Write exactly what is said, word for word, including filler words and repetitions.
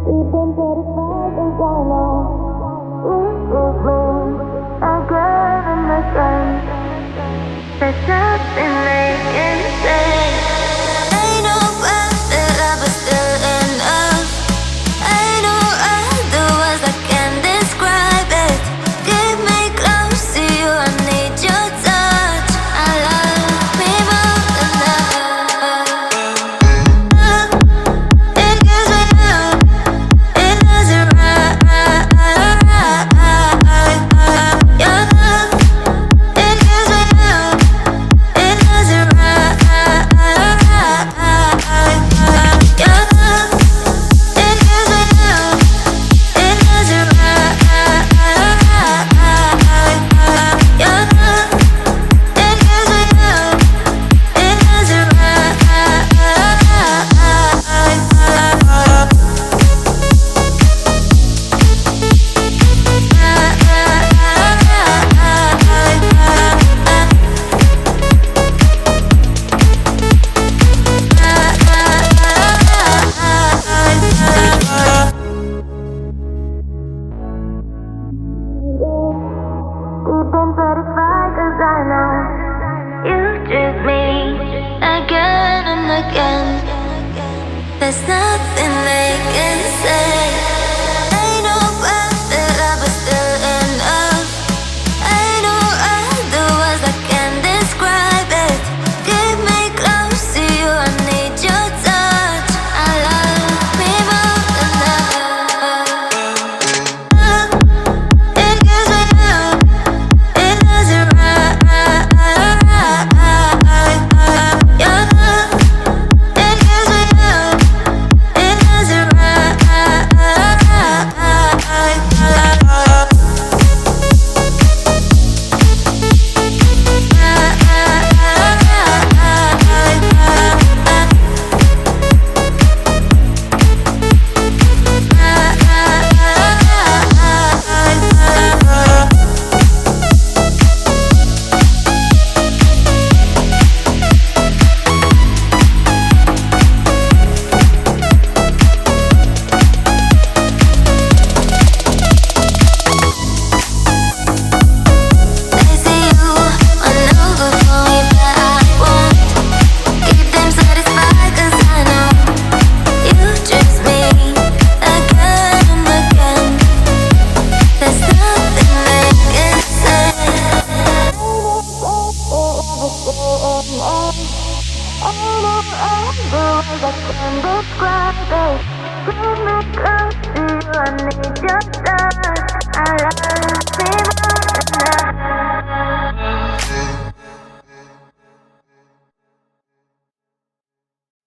Even thirty-five is I know you choose me again and again. There's nothing making sense. Ain't no path that love is still enough. Ain't no other words that can describe it. Get me close to you, I need your touch. I love me more than ever. It gives me up, it doesn't right. Your love, it gives me up, it doesn't right. Your love, it gives me up, it doesn't right. Your love, it gives me up, it doesn't Deep in thirty-five, 'cause I know you choose me again and again. There's nothing making sense. Ain't no path that love is still enough. Ain't no other words that can describe it. Get me close to you, I need your touch. I love me more than ever. It gives me up, it doesn't right. Your love, it gives me up, it doesn't right. They say you are no good for me, but I won't keep them satisfied, 'cause I know you choose me again and again. There's nothing making sense. Ain't no other words that can describe it. Bring me close to you, I need your touch.